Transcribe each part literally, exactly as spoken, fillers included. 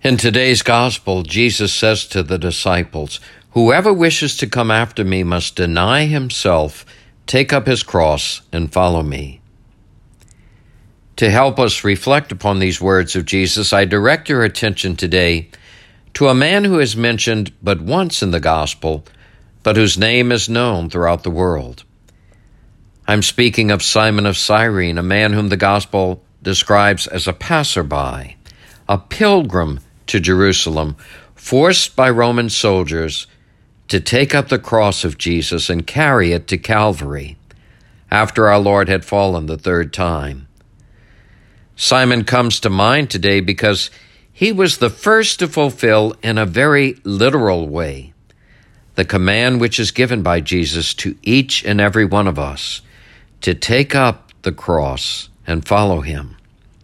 In today's gospel, Jesus says to the disciples, "Whoever wishes to come after me must deny himself, take up his cross, and follow me." To help us reflect upon these words of Jesus, I direct your attention today to a man who is mentioned but once in the gospel, but whose name is known throughout the world. I'm speaking of Simon of Cyrene, a man whom the gospel describes as a passerby, a pilgrim to Jerusalem, forced by Roman soldiers to take up the cross of Jesus and carry it to Calvary after our Lord had fallen the third time. Simon comes to mind today because he was the first to fulfill in a very literal way the command which is given by Jesus to each and every one of us to take up the cross and follow him.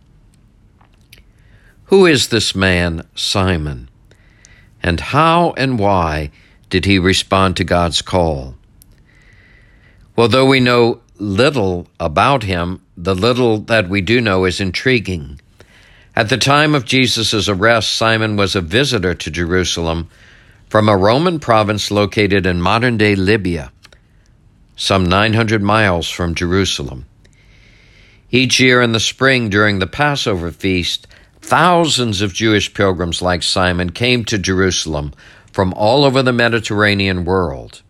Who is this man, Simon? And how and why did he respond to God's call? Well, though we know little about him, the little that we do know is intriguing. At the time of Jesus' arrest, Simon was a visitor to Jerusalem from a Roman province located in modern-day Libya, some nine hundred miles from Jerusalem. Each year in the spring during the Passover feast, thousands of Jewish pilgrims like Simon came to Jerusalem from all over the Mediterranean world.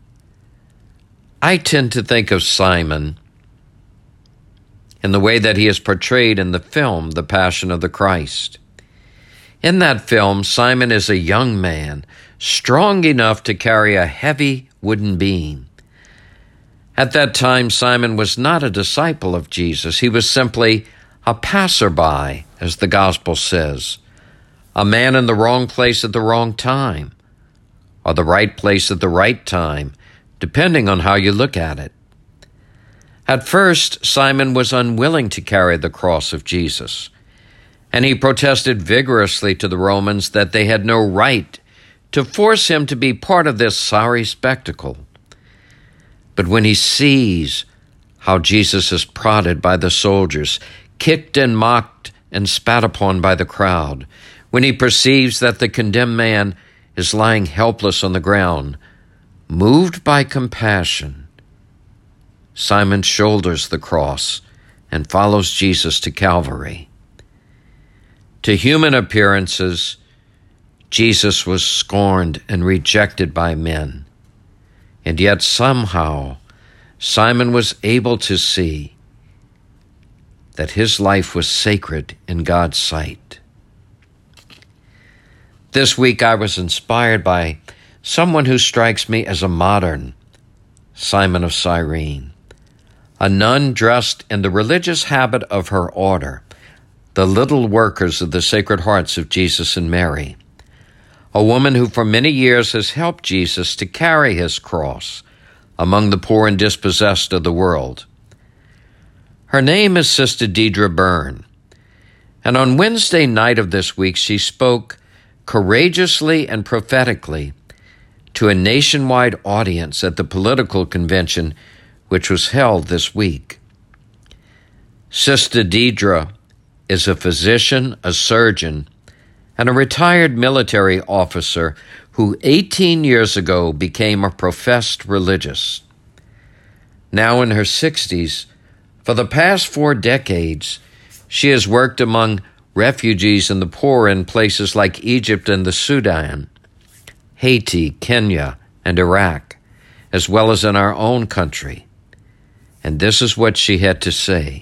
I tend to think of Simon in the way that he is portrayed in the film, The Passion of the Christ. In that film, Simon is a young man, strong enough to carry a heavy wooden beam. At that time, Simon was not a disciple of Jesus. He was simply a passerby, as the gospel says, a man in the wrong place at the wrong time, or the right place at the right time, depending on how you look at it. At first, Simon was unwilling to carry the cross of Jesus, and he protested vigorously to the Romans that they had no right to force him to be part of this sorry spectacle. But when he sees how Jesus is prodded by the soldiers, kicked and mocked and spat upon by the crowd, when he perceives that the condemned man is lying helpless on the ground, moved by compassion, Simon shoulders the cross and follows Jesus to Calvary. To human appearances, Jesus was scorned and rejected by men, and yet somehow Simon was able to see that his life was sacred in God's sight. This week I was inspired by someone who strikes me as a modern Simon of Cyrene, a nun dressed in the religious habit of her order, the little workers of the Sacred Hearts of Jesus and Mary, a woman who for many years has helped Jesus to carry his cross among the poor and dispossessed of the world. Her name is Sister Deidre Byrne, and on Wednesday night of this week she spoke courageously and prophetically to a nationwide audience at the political convention which was held this week. Sister Deidre is a physician, a surgeon, and a retired military officer who eighteen years ago became a professed religious. Now in her sixties, for the past four decades, she has worked among refugees and the poor in places like Egypt and the Sudan, Haiti, Kenya, and Iraq, as well as in our own country. And this is what she had to say.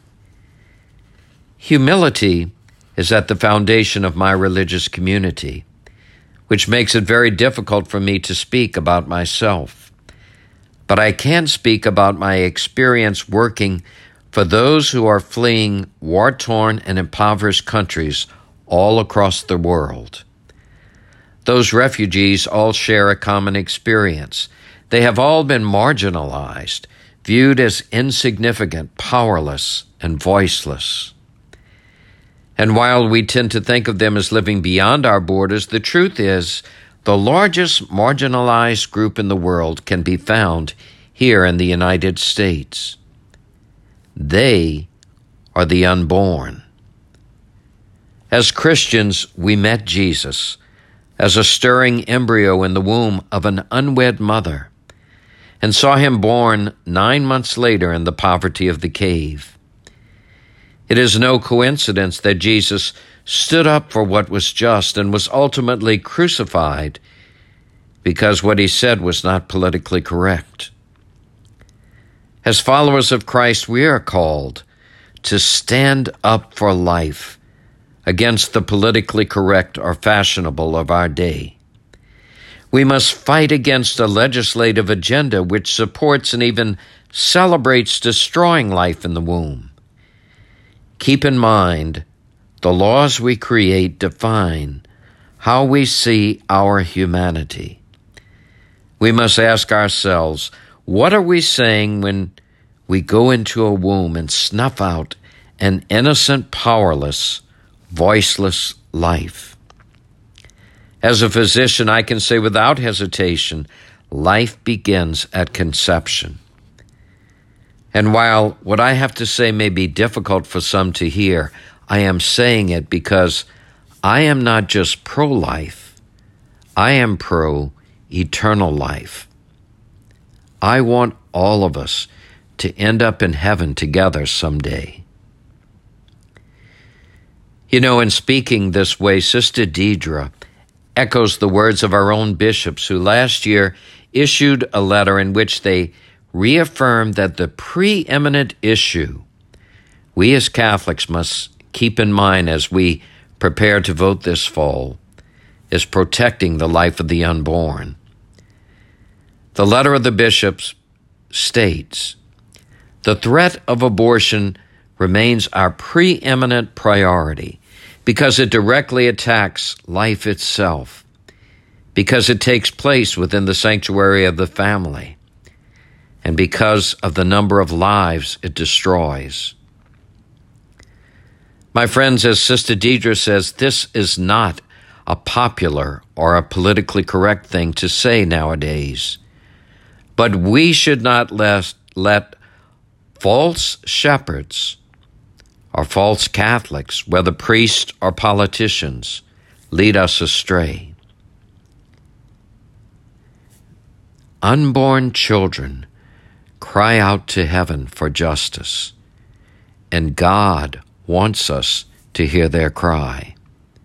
Humility is at the foundation of my religious community, which makes it very difficult for me to speak about myself. But I can speak about my experience working for those who are fleeing war-torn and impoverished countries all across the world. Those refugees all share a common experience. They have all been marginalized, viewed as insignificant, powerless, and voiceless. And while we tend to think of them as living beyond our borders, the truth is the largest marginalized group in the world can be found here in the United States. They are the unborn. As Christians, we met Jesus as a stirring embryo in the womb of an unwed mother and saw him born nine months later in the poverty of the cave. It is no coincidence that Jesus stood up for what was just and was ultimately crucified because what he said was not politically correct. As followers of Christ, we are called to stand up for life against the politically correct or fashionable of our day. We must fight against a legislative agenda which supports and even celebrates destroying life in the womb. Keep in mind, the laws we create define how we see our humanity. We must ask ourselves, what are we saying when we go into a womb and snuff out an innocent, powerless, voiceless life? As a physician, I can say without hesitation, life begins at conception. And while what I have to say may be difficult for some to hear, I am saying it because I am not just pro-life, I am pro-eternal life. I want all of us to end up in heaven together someday. You know, in speaking this way, Sister Deidre echoes the words of our own bishops who last year issued a letter in which they reaffirmed that the preeminent issue we as Catholics must keep in mind as we prepare to vote this fall is protecting the life of the unborn. The letter of the bishops states, "The threat of abortion remains our preeminent priority because it directly attacks life itself, because it takes place within the sanctuary of the family, and because of the number of lives it destroys." My friends, as Sister Deidre says, this is not a popular or a politically correct thing to say nowadays. But we should not let, let false shepherds or false Catholics, whether priests or politicians, lead us astray. Unborn children cry out to heaven for justice, and God wants us to hear their cry.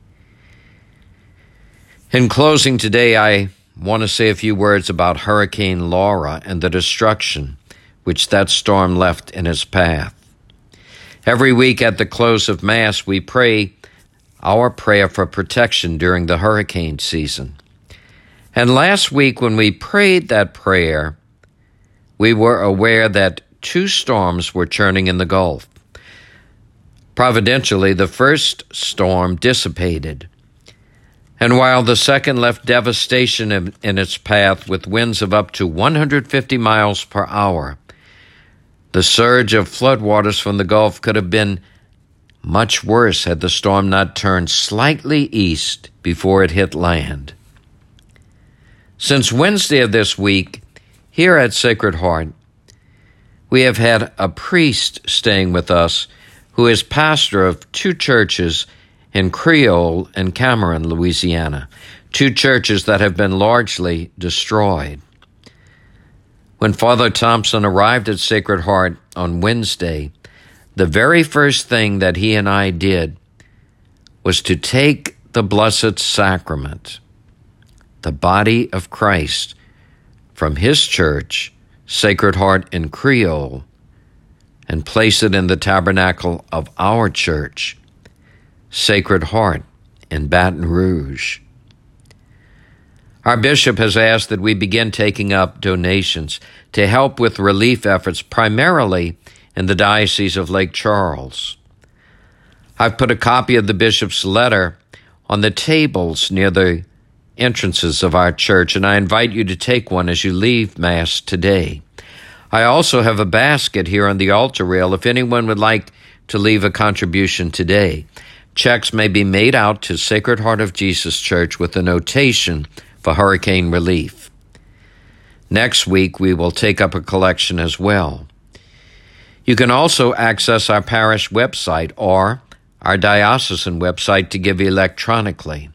In closing today, I want to say a few words about Hurricane Laura and the destruction which that storm left in its path. Every week at the close of Mass, we pray our prayer for protection during the hurricane season. And last week when we prayed that prayer, we were aware that two storms were churning in the Gulf. Providentially, the first storm dissipated, and while the second left devastation in, in its path with winds of up to one hundred fifty miles per hour, the surge of floodwaters from the Gulf could have been much worse had the storm not turned slightly east before it hit land. Since Wednesday of this week, here at Sacred Heart, we have had a priest staying with us who is pastor of two churches in Creole and Cameron, Louisiana, two churches that have been largely destroyed. When Father Thompson arrived at Sacred Heart on Wednesday, the very first thing that he and I did was to take the Blessed Sacrament, the body of Christ, from his church, Sacred Heart in Creole, and place it in the tabernacle of our church, Sacred Heart in Baton Rouge. Our bishop has asked that we begin taking up donations to help with relief efforts, primarily in the Diocese of Lake Charles. I've put a copy of the bishop's letter on the tables near the entrances of our church, and I invite you to take one as you leave Mass today. I also have a basket here on the altar rail if anyone would like to leave a contribution today. Checks may be made out to Sacred Heart of Jesus Church with a notation for hurricane relief. Next week, we will take up a collection as well. You can also access our parish website or our diocesan website to give electronically.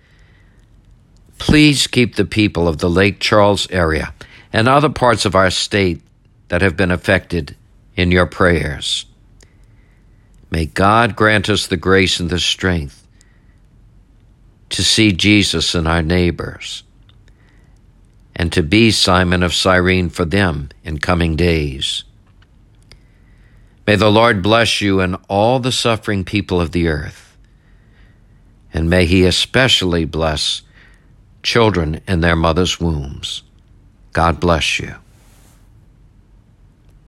Please keep the people of the Lake Charles area and other parts of our state that have been affected in your prayers. May God grant us the grace and the strength to see Jesus in our neighbors and to be Simon of Cyrene for them in coming days. May the Lord bless you and all the suffering people of the earth, and may He especially bless children in their mother's wombs. God bless you.